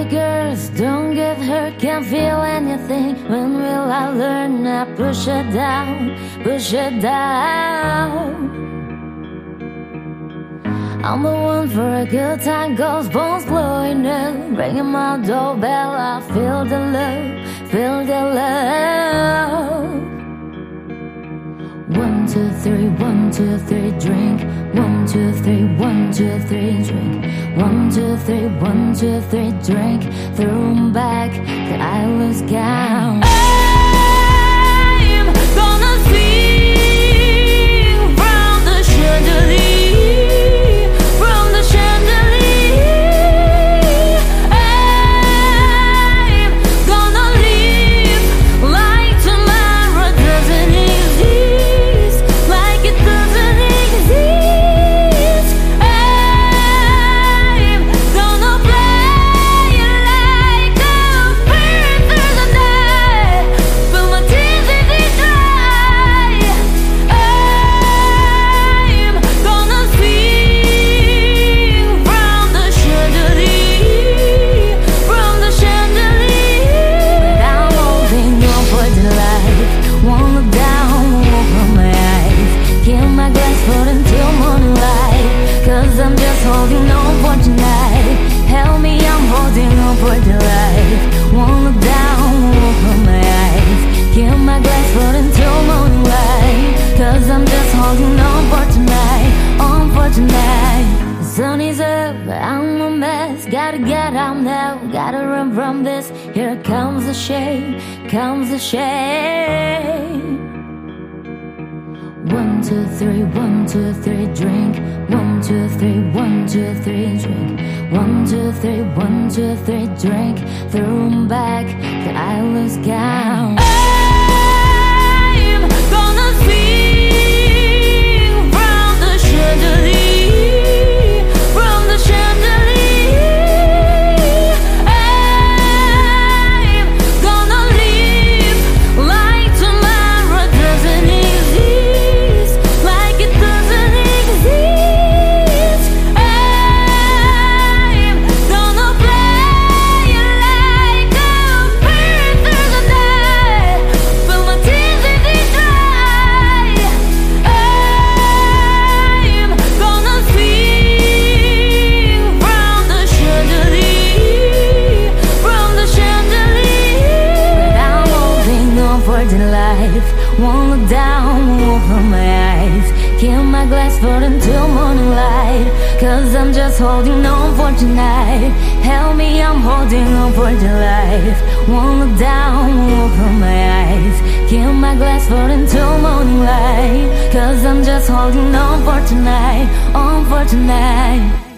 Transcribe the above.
Baby girls, don't get hurt, can't feel anything. When will I learn? I push it down, push it down. I'm the one for a good time, goes bones blowing up, ringing my doorbell. I feel the love, feel the love. 1, 2, 3, 1, 2, 3, drink. 1, 2, 3, 1, 2, 3, drink. 1, 2, 3, 1, 2, 3, drink. Throw 'em back, the I lose count. I'm gonna sing from the chandelier, from the chandelier. I'm gonna live like tomorrow doesn't exist, like it doesn't exist. I'm gonna play like a bird through the night, but my tears if they dry. I'm gonna sing from the chandelier, from the chandelier. But I'm holding on for the light, won't look down, won't open my eyes. Keep my glass full until morning light, 'cause I'm just holding on for tonight. Help me, I'm holding on for the light. Won't look down, won't open my eyes. Keep my glass full until morning light, 'cause I'm just holding on for tonight, on for tonight. The sun is up, I'm a mess. Gotta get out now, gotta run from this. Here comes the shame, comes the shame. 1, 2, 3, 1, 2, 3, drink. 1, 2, 3, 1, 2, 3, drink. 1, 2, 3, 1, 2, 3, drink. Throw 'em back, the I lose count. I'm gonna sing from the chandelier, from the chandelier. I'm gonna live like tomorrow doesn't exist, like it doesn't exist. I'm gonna play like a bird through the night, but my tears if they dry. I'm gonna sing from the chandelier, from the chandelier. But I'm holding on for the life, won't look down, won't open my eyes. Keep my glass full until morning light, 'cause I'm just holding on for tonight. Help me, I'm holding on for the life. Won't look down, won't open my eyes. Keep my glass full until morning light, 'cause I'm just holding on for tonight, on for tonight.